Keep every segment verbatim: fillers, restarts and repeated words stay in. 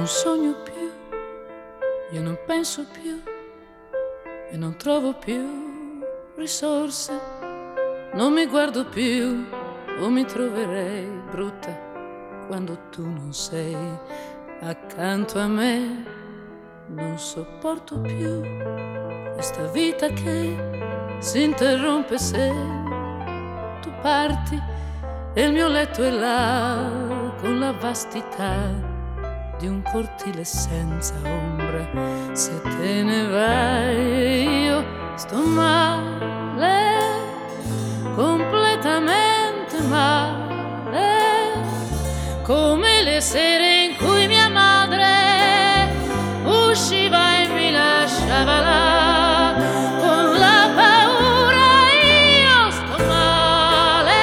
non sogno più, io non penso più e non trovo più risorse, non mi guardo più o mi troverei brutta quando tu non sei accanto a me. Non sopporto più questa vita che si interrompe se tu parti e il mio letto è là con la vastità di un cortile senza ombra. Se te ne vai io sto male, completamente male, come le sere in cui mia madre usciva e mi lasciava là con la paura. Io sto male,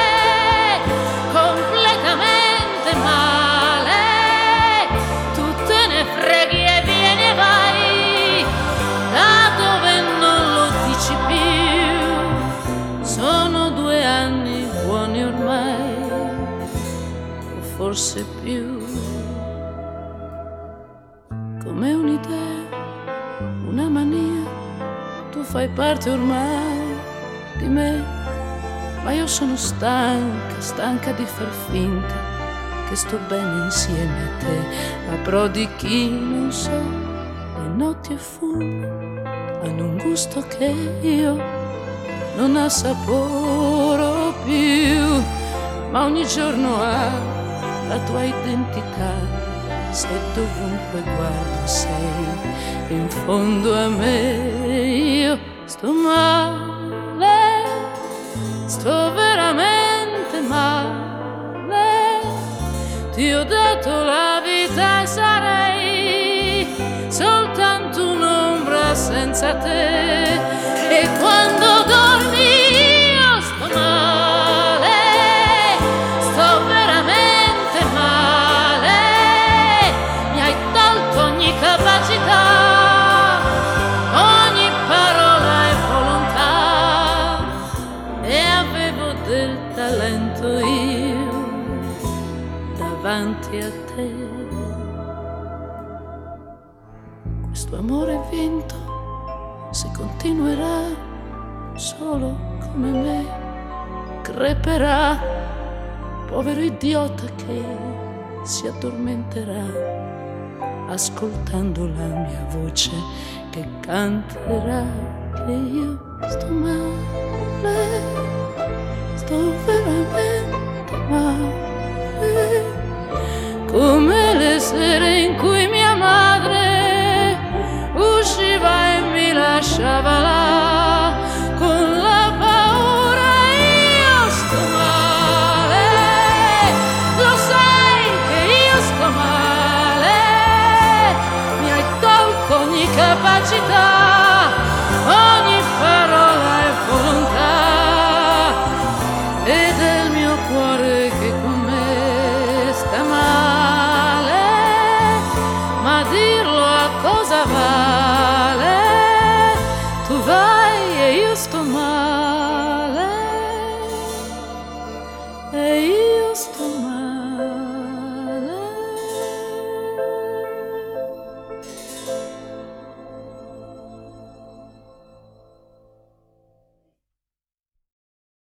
completamente male, tu te ne freghi e vieni e vai da dove non lo dici più. Sono due anni buoni ormai, o forse più. Come un'idea, una mania, tu fai parte ormai di me, ma io sono stanca, stanca di far finta che sto bene insieme a te. Avrò di chi non so, le notti e fumi hanno un gusto che io non assaporo più, ma ogni giorno ha la tua identità. Se dovunque guardo sei in fondo a me. Io sto male, sto veramente male, ti ho dato la vita e sarei soltanto un'ombra senza te. E quando dormi io sto male, sto veramente male, ogni capacità, ogni parola e volontà, e avevo del talento io davanti a te. Questo amore è vinto se continuerà solo come me, creperà, povero idiota che si addormenterà ascoltando la mia voce che canterà che io sto male.